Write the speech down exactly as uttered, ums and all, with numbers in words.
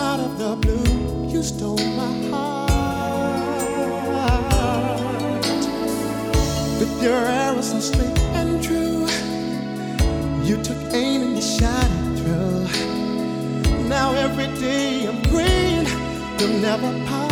out of the blue, you stole my heart. With your arrow so straight and true, you took aim and you shot it through. Now every day I'm praying you'll never part.